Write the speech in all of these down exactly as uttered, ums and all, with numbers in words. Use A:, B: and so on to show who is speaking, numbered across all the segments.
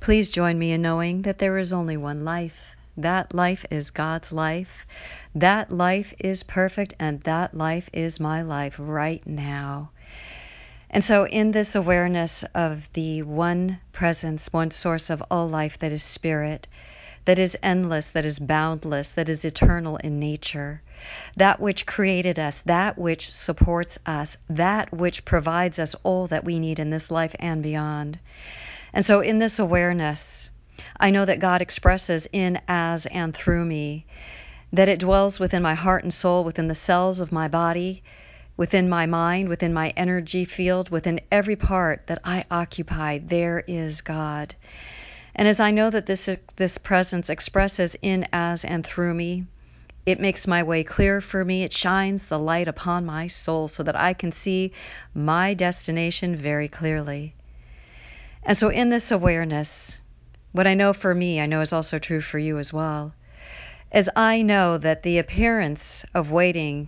A: Please join me in knowing that there is only one life. That life is God's life. That life is perfect, and that life is my life right now. And so in this awareness of the one presence, one source of all life that is spirit, that is endless, that is boundless, that is eternal in nature, that which created us, that which supports us, that which provides us all that we need in this life and beyond. And so in this awareness, I know that God expresses in, as, and through me, that it dwells within my heart and soul, within the cells of my body, within my mind, within my energy field, within every part that I occupy, there is God. And as I know that this this presence expresses in, as, and through me, it makes my way clear for me. It shines the light upon my soul so that I can see my destination very clearly. And so in this awareness, what I know for me, I know is also true for you as well, as I know that the appearance of waiting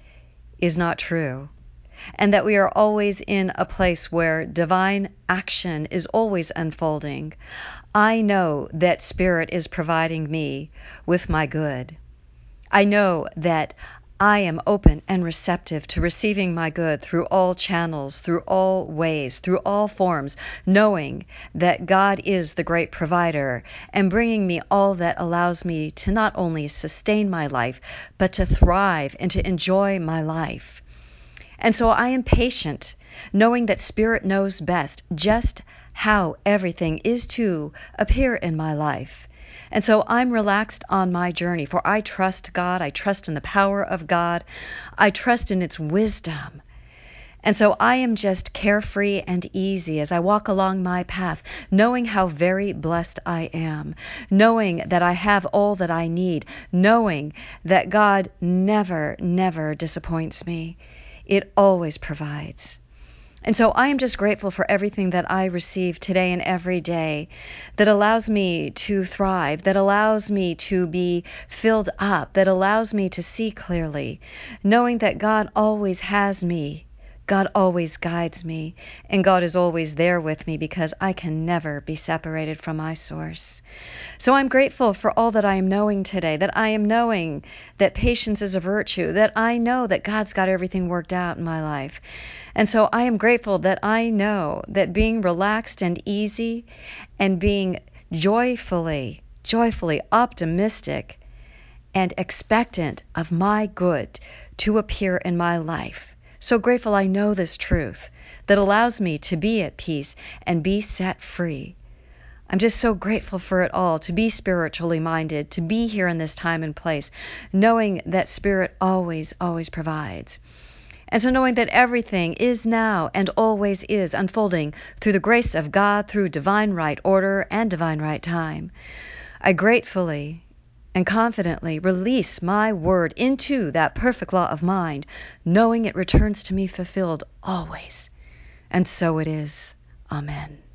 A: is not true, and that we are always in a place where divine action is always unfolding, I know that Spirit is providing me with my good. I know that I am open and receptive to receiving my good through all channels, through all ways, through all forms, knowing that God is the great provider and bringing me all that allows me to not only sustain my life, but to thrive and to enjoy my life. And so I am patient, knowing that Spirit knows best just how everything is to appear in my life. And so I'm relaxed on my journey, for I trust God. I trust in the power of God. I trust in its wisdom. And so I am just carefree and easy as I walk along my path, knowing how very blessed I am, knowing that I have all that I need, knowing that God never, never disappoints me. It always provides. And so I am just grateful for everything that I receive today and every day that allows me to thrive, that allows me to be filled up, that allows me to see clearly, knowing that God always has me, God always guides me, and God is always there with me because I can never be separated from my source. So I'm grateful for all that I am knowing today, that I am knowing that patience is a virtue, that I know that God's got everything worked out in my life. And so I am grateful that I know that being relaxed and easy and being joyfully, joyfully optimistic and expectant of my good to appear in my life. So grateful I know this truth that allows me to be at peace and be set free. I'm just so grateful for it all, to be spiritually minded, to be here in this time and place, knowing that Spirit always, always provides. And so knowing that everything is now and always is unfolding through the grace of God, through divine right order and divine right time, I gratefully and confidently release my word into that perfect law of mind, knowing it returns to me fulfilled always. And so it is. Amen.